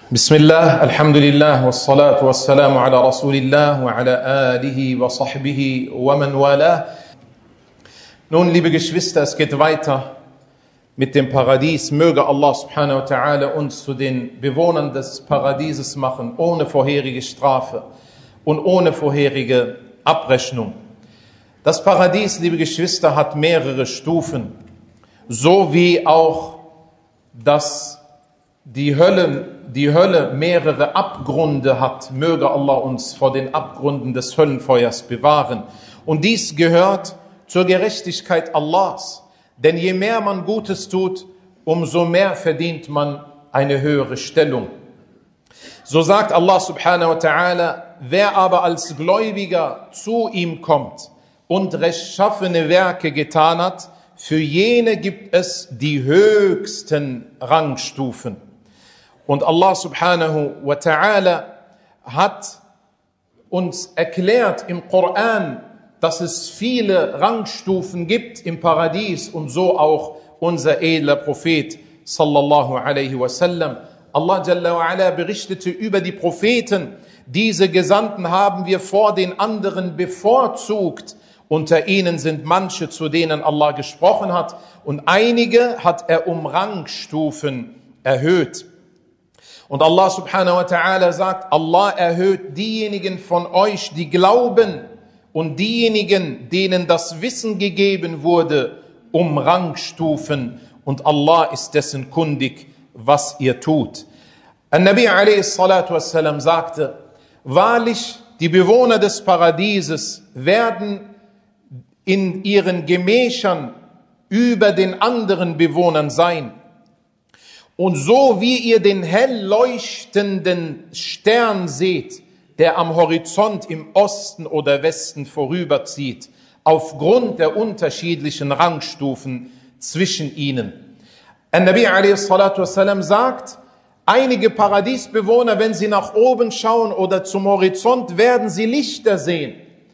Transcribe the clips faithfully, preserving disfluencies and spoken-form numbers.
Bismillah, alhamdulillah, wassalatu wassalamu ala Rasulillah wa ala alihi wa sahbihi wa man wala. Nun, liebe Geschwister, es geht weiter mit dem Paradies. Möge Allah subhanahu wa ta'ala uns zu den Bewohnern des Paradieses machen, ohne vorherige Strafe und ohne vorherige Abrechnung. Das Paradies, liebe Geschwister, hat mehrere Stufen, so wie auch das, die Hölle die Hölle mehrere Abgründe hat. Möge Allah uns vor den Abgründen des Höllenfeuers bewahren. Und dies gehört zur Gerechtigkeit Allahs. Denn je mehr man Gutes tut, umso mehr verdient man eine höhere Stellung. So sagt Allah subhanahu wa ta'ala: Wer aber als Gläubiger zu ihm kommt und rechtschaffene Werke getan hat, für jene gibt es die höchsten Rangstufen. Und Allah subhanahu wa ta'ala hat uns erklärt im Koran, dass es viele Rangstufen gibt im Paradies, und so auch unser edler Prophet sallallahu alaihi wasallam. Allah jalla wa ala berichtete über die Propheten: Diese Gesandten haben wir vor den anderen bevorzugt. Unter ihnen sind manche, zu denen Allah gesprochen hat, und einige hat er um Rangstufen erhöht. Und Allah subhanahu wa ta'ala sagt: Allah erhöht diejenigen von euch, die glauben, und diejenigen, denen das Wissen gegeben wurde, um Rangstufen, und Allah ist dessen kundig, was ihr tut. An-Nabi alayhi salatu wassalam sagte: Wahrlich, die Bewohner des Paradieses werden in ihren Gemächern über den anderen Bewohnern sein. Und so wie ihr den hell leuchtenden Stern seht, der am Horizont im Osten oder Westen vorüberzieht, aufgrund der unterschiedlichen Rangstufen zwischen ihnen. An-Nabi alayhi salatu wassalam sagt: Einige Paradiesbewohner, wenn sie nach oben schauen oder zum Horizont, werden sie Lichter sehen.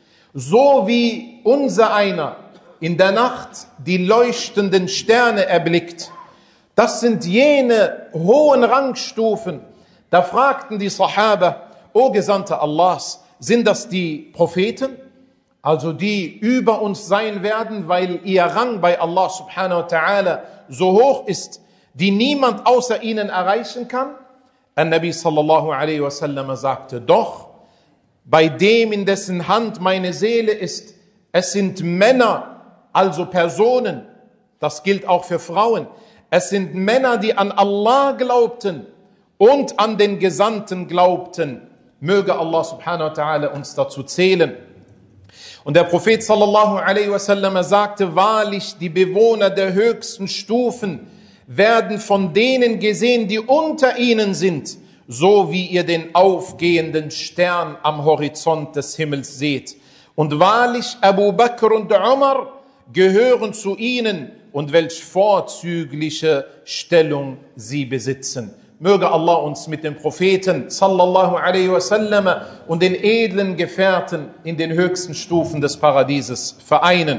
So wie unser einer in der Nacht die leuchtenden Sterne erblickt. Das sind jene hohen Rangstufen. Da fragten die Sahaba: O Gesandter Allahs, sind das die Propheten? Also die über uns sein werden, weil ihr Rang bei Allah subhanahu wa ta'ala so hoch ist, die niemand außer ihnen erreichen kann? An-Nabi sallallahu alaihi wasallam sagte: Doch, bei dem, in dessen Hand meine Seele ist, es sind Männer, also Personen, das gilt auch für Frauen. Es sind Männer, die an Allah glaubten und an den Gesandten glaubten. Möge Allah subhanahu wa ta'ala uns dazu zählen. Und der Prophet sallallahu alaihi wasallam sagte: Wahrlich, die Bewohner der höchsten Stufen werden von denen gesehen, die unter ihnen sind, so wie ihr den aufgehenden Stern am Horizont des Himmels seht. Und wahrlich, Abu Bakr und Umar gehören zu ihnen, und welch vorzügliche Stellung sie besitzen. Möge Allah uns mit dem Propheten sallallahu alaihi wasallam und den edlen Gefährten in den höchsten Stufen des Paradieses vereinen.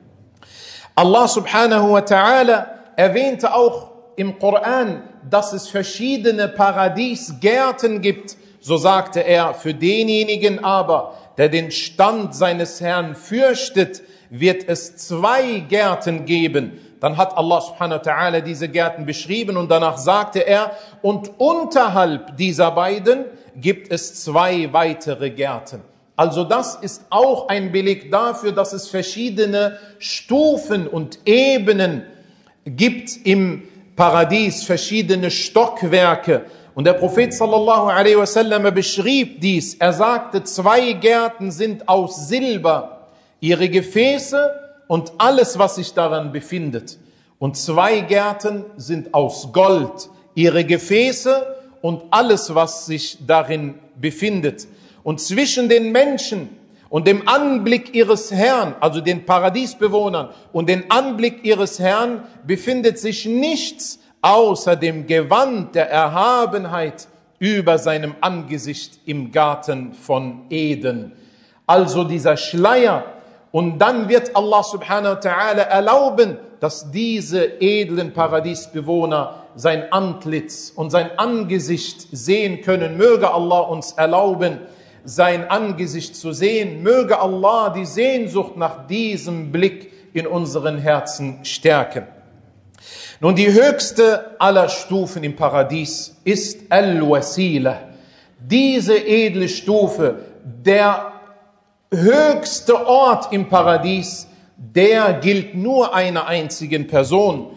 Allah subhanahu wa ta'ala erwähnte auch im Koran, dass es verschiedene Paradiesgärten gibt. So sagte er: Für denjenigen aber, der den Stand seines Herrn fürchtet, wird es zwei Gärten geben. Dann hat Allah subhanahu wa ta'ala diese Gärten beschrieben, und danach sagte er: Und unterhalb dieser beiden gibt es zwei weitere Gärten. Also das ist auch ein Beleg dafür, dass es verschiedene Stufen und Ebenen gibt im Paradies, verschiedene Stockwerke. Und der Prophet sallallahu alaihi wasallam beschrieb dies. Er sagte: Zwei Gärten sind aus Silber, ihre Gefäße und alles, was sich daran befindet. Und zwei Gärten sind aus Gold, ihre Gefäße und alles, was sich darin befindet. Und zwischen den Menschen und dem Anblick ihres Herrn, also den Paradiesbewohnern, und dem Anblick ihres Herrn befindet sich nichts außer dem Gewand der Erhabenheit über seinem Angesicht im Garten von Eden. Also dieser Schleier. Und dann wird Allah subhanahu wa ta'ala erlauben, dass diese edlen Paradiesbewohner sein Antlitz und sein Angesicht sehen können. Möge Allah uns erlauben, sein Angesicht zu sehen. Möge Allah die Sehnsucht nach diesem Blick in unseren Herzen stärken. Nun, die höchste aller Stufen im Paradies ist Al-Wasila. Diese edle Stufe, der höchste Ort im Paradies, der gilt nur einer einzigen Person.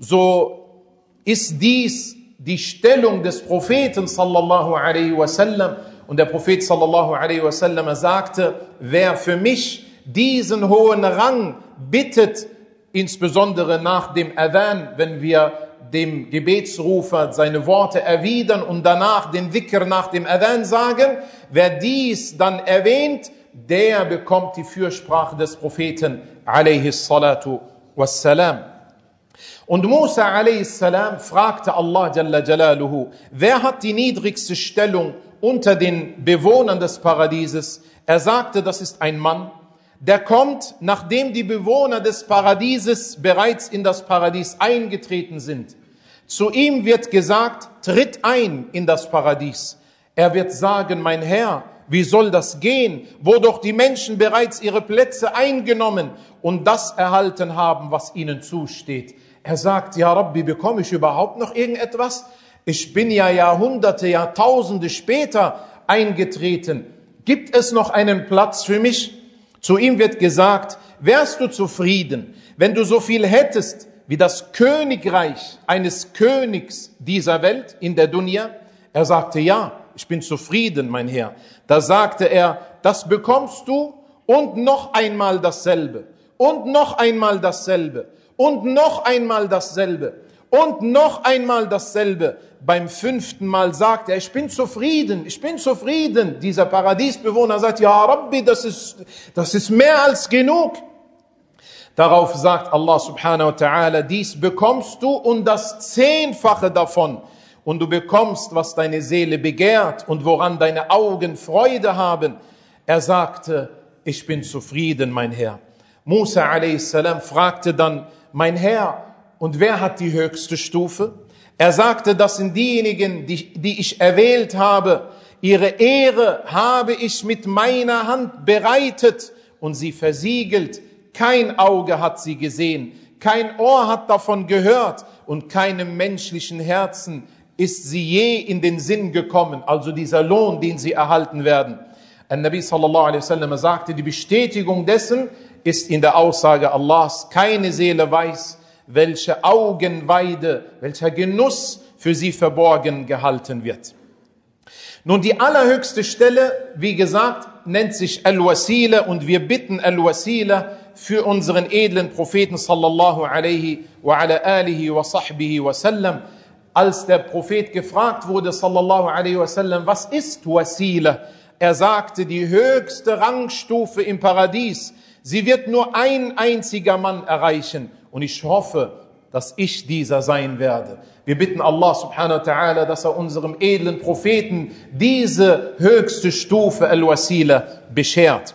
So ist dies die Stellung des Propheten sallallahu alaihi wasallam. Und der Prophet sallallahu alaihi wasallam sagte, wer für mich diesen hohen Rang bittet, insbesondere nach dem Adhan, wenn wir dem Gebetsrufer seine Worte erwidern und danach den Dhikr nach dem Adhan sagen, wer dies dann erwähnt, der bekommt die Fürsprache des Propheten alaihi salatu wassalam. Und Musa alaihi salam fragte Allah jalla jalaluhu, wer hat die niedrigste Stellung unter den Bewohnern des Paradieses? Er sagte, das ist ein Mann, der kommt, nachdem die Bewohner des Paradieses bereits in das Paradies eingetreten sind. Zu ihm wird gesagt, tritt ein in das Paradies. Er wird sagen, mein Herr, wie soll das gehen, wo doch die Menschen bereits ihre Plätze eingenommen und das erhalten haben, was ihnen zusteht. Er sagt, ja Rabbi, bekomme ich überhaupt noch irgendetwas? Ich bin ja Jahrhunderte, Jahrtausende später eingetreten. Gibt es noch einen Platz für mich? Zu ihm wird gesagt, wärst du zufrieden, wenn du so viel hättest wie das Königreich eines Königs dieser Welt in der Dunya? Er sagte, ja, ich bin zufrieden, mein Herr. Da sagte er, das bekommst du und noch einmal dasselbe und noch einmal dasselbe und noch einmal dasselbe und noch einmal dasselbe. Beim fünften Mal sagt er, ich bin zufrieden, ich bin zufrieden. Dieser Paradiesbewohner sagt, ja Rabbi, das ist, das ist mehr als genug. Darauf sagt Allah subhanahu wa ta'ala, dies bekommst du und das Zehnfache davon. Und du bekommst, was deine Seele begehrt und woran deine Augen Freude haben. Er sagte, ich bin zufrieden, mein Herr. Musa a.s. fragte dann, mein Herr, und wer hat die höchste Stufe? Er sagte, das sind diejenigen, die, die ich erwählt habe. Ihre Ehre habe ich mit meiner Hand bereitet und sie versiegelt. Kein Auge hat sie gesehen, kein Ohr hat davon gehört und keinem menschlichen Herzen ist sie je in den Sinn gekommen, also dieser Lohn, den sie erhalten werden. An-Nabi sallallahu alaihi wasallam sagte, die Bestätigung dessen ist in der Aussage Allahs, keine Seele weiß, welche Augenweide, welcher Genuss für sie verborgen gehalten wird. Nun, die allerhöchste Stelle, wie gesagt, nennt sich Al-Wasila und wir bitten Al-Wasila für unseren edlen Propheten sallallahu alaihi wa ala alihi wa sahbihi wa sallam. Als der Prophet gefragt wurde, sallallahu alaihi wa sallam, was ist Wasila? Er sagte, die höchste Rangstufe im Paradies. Sie wird nur ein einziger Mann erreichen. Und ich hoffe, dass ich dieser sein werde. Wir bitten Allah subhanahu wa ta'ala, dass er unserem edlen Propheten diese höchste Stufe Al-Wasila beschert.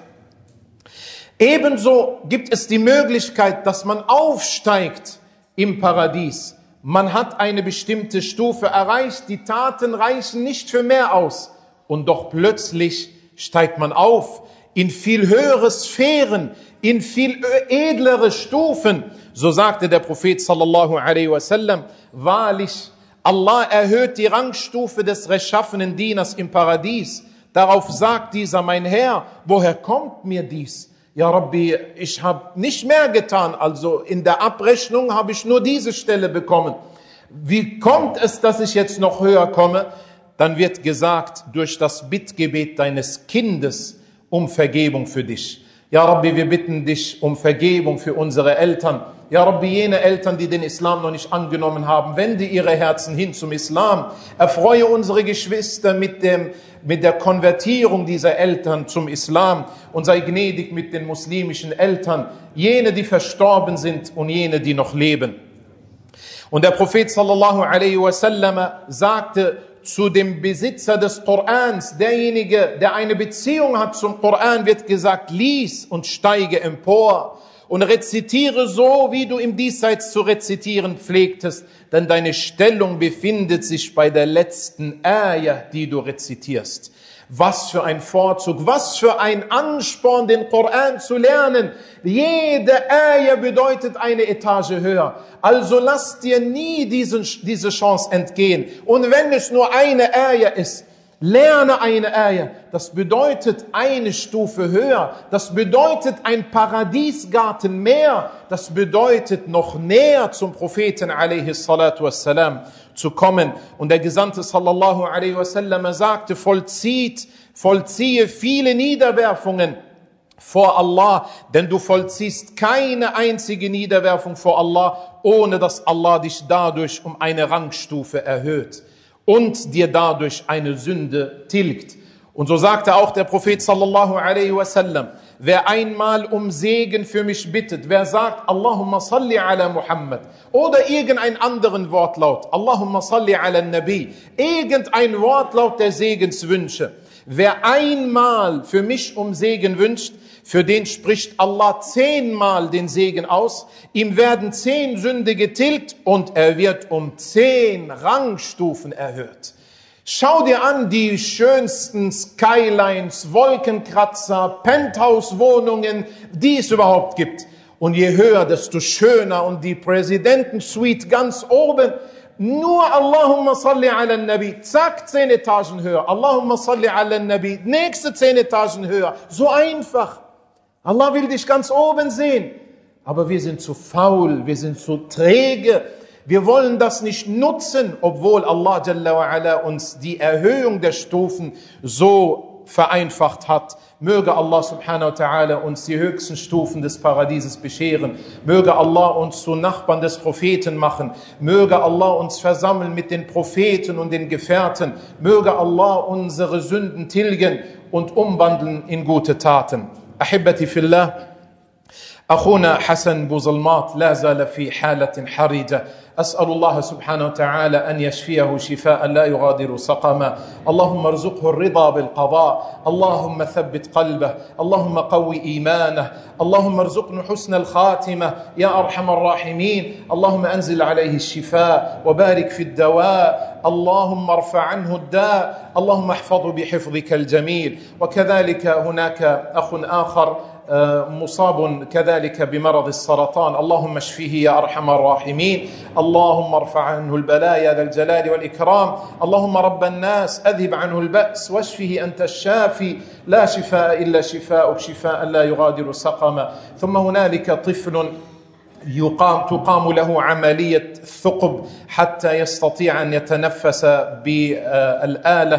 Ebenso gibt es die Möglichkeit, dass man aufsteigt im Paradies. Man hat eine bestimmte Stufe erreicht, die Taten reichen nicht für mehr aus. Und doch plötzlich steigt man auf in viel höhere Sphären, in viel edlere Stufen. So sagte der Prophet sallallahu alaihi wasallam, wahrlich, Allah erhöht die Rangstufe des rechtschaffenen Dieners im Paradies. Darauf sagt dieser, mein Herr, woher kommt mir dies? Ja Rabbi, ich habe nicht mehr getan, also in der Abrechnung habe ich nur diese Stelle bekommen. Wie kommt es, dass ich jetzt noch höher komme? Dann wird gesagt, durch das Bittgebet deines Kindes um Vergebung für dich. Ja Rabbi, wir bitten dich um Vergebung für unsere Eltern. Ja Rabbi, jene Eltern, die den Islam noch nicht angenommen haben, wende ihre Herzen hin zum Islam. Erfreue unsere Geschwister mit dem, mit der Konvertierung dieser Eltern zum Islam und sei gnädig mit den muslimischen Eltern, jene, die verstorben sind und jene, die noch leben. Und der Prophet sallallahu alaihi wasallam sagte zu dem Besitzer des Korans, derjenige, der eine Beziehung hat zum Koran, wird gesagt, lies und steige empor. und rezitiere so, wie du im Diesseits zu rezitieren pflegtest, denn deine Stellung befindet sich bei der letzten Ayah, die du rezitierst. Was für ein Vorzug, was für ein Ansporn, den Koran zu lernen. Jede Ayah bedeutet eine Etage höher. Also lass dir nie diesen, diese Chance entgehen. Und wenn es nur eine Ayah ist, lerne eine Ayah. Das bedeutet eine Stufe höher. Das bedeutet ein Paradiesgarten mehr. Das bedeutet noch näher zum Propheten alaihi salatu wassalam zu kommen. Und der Gesandte sallallahu alaihi wasallam sagte, vollzieht, vollziehe viele Niederwerfungen vor Allah, denn du vollziehst keine einzige Niederwerfung vor Allah, ohne dass Allah dich dadurch um eine Rangstufe erhöht und dir dadurch eine Sünde tilgt. Und so sagte auch der Prophet sallallahu alaihi wasallam, wer einmal um Segen für mich bittet, wer sagt, Allahumma salli ala Muhammad, oder irgendein anderen Wortlaut, Allahumma salli ala Nabi, irgendein Wortlaut der Segenswünsche, wer einmal für mich um Segen wünscht, für den spricht Allah zehnmal den Segen aus, ihm werden zehn Sünde getilgt und er wird um zehn Rangstufen erhöht. Schau dir an die schönsten Skylines, Wolkenkratzer, Penthouse-Wohnungen, die es überhaupt gibt. Und je höher, desto schöner. Und die Präsidentensuite ganz oben. Nur Allahumma salli ala Nabi. Zack, zehn Etagen höher. Allahumma salli ala Nabi. Nächste zehn Etagen höher. So einfach. Allah will dich ganz oben sehen. Aber wir sind zu faul, wir sind zu träge. Wir wollen das nicht nutzen, obwohl Allah Jalla wa Ala uns die Erhöhung der Stufen so vereinfacht hat. Möge Allah subhanahu wa ta'ala uns die höchsten Stufen des Paradieses bescheren. Möge Allah uns zu Nachbarn des Propheten machen. Möge Allah uns versammeln mit den Propheten und den Gefährten. Möge Allah unsere Sünden tilgen und umwandeln in gute Taten. Ahibbati fillah. أخونا حسن بوظلماط لا زال في حالة حرجة. أسأل الله سبحانه وتعالى أن يشفيه شفاء لا يغادر سقما. اللهم ارزقه الرضا بالقضاء. اللهم ثبت قلبه. اللهم قوي إيمانه. اللهم ارزقنا حسن الخاتمة يا أرحم الراحمين. اللهم أنزل عليه الشفاء وبارك في الدواء. اللهم ارفع عنه الداء. اللهم احفظه بحفظك الجميل. وكذلك هناك أخ آخر مصاب كذلك بمرض السرطان. اللهم اشفيه يا أرحم الراحمين. اللهم ارفع عنه البلاء يا ذا الجلال والإكرام. اللهم رب الناس أذهب عنه البأس واشفه أنت الشافي لا شفاء إلا شفاءك شفاء لا يغادر سقما. ثم هنالك طفل يقام تقام له عملية ثقب حتى يستطيع أن يتنفس بالآلة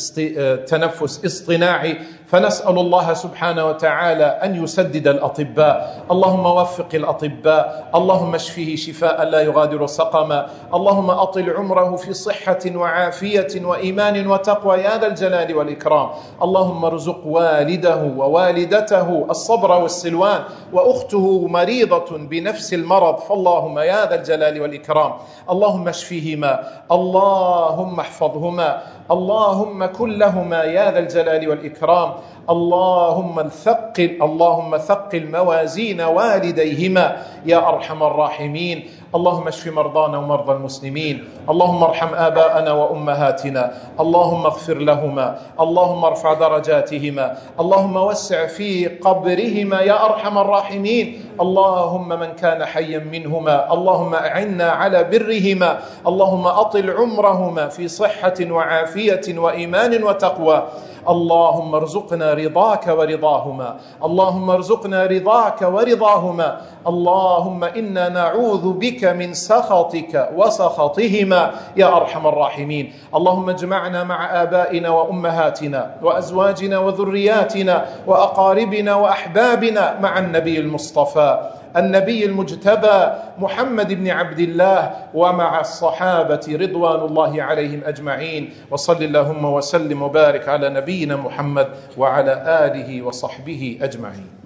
تنفس اصطناعي. فنسأل الله سبحانه وتعالى أن يسدد الأطباء. اللهم وفق الأطباء. اللهم اشفه شفاء لا يغادر سقما. اللهم أطل عمره في صحة وعافية وإيمان وتقوى يا ذا الجلال والإكرام. اللهم ارزق والده ووالدته الصبر والسلوان وأخته مريضة بنفس المرض فاللهم يا ذا الجلال والإكرام. اللهم اشفيهما. اللهم احفظهما. اللهم كن لهما يا ذا الجلال والإكرام. اللهم ثقل اللهم ثقل موازين والديهما يا أرحم الراحمين. اللهم اشف مرضانا ومرضى المسلمين. اللهم ارحم آباءنا وأمهاتنا. اللهم اغفر لهما. اللهم ارفع درجاتهما. اللهم وسع في قبرهما يا أرحم الراحمين. اللهم من كان حيا منهما اللهم أعنا على برهما. اللهم أطل عمرهما في صحة وعافية وإيمان وتقوى. اللهم ارزقنا رضاك ورضاهما. اللهم ارزقنا رضاك ورضاهما. اللهم إنا نعوذ بك من سخطك وسخطهما يا أرحم الراحمين. اللهم اجمعنا مع آبائنا وأمهاتنا وأزواجنا وذرياتنا وأقاربنا وأحبابنا مع النبي المصطفى النبي المجتبى محمد بن عبد الله ومع الصحابة رضوان الله عليهم أجمعين. وصل اللهم وسلم وبارك على نبينا محمد وعلى آله وصحبه أجمعين.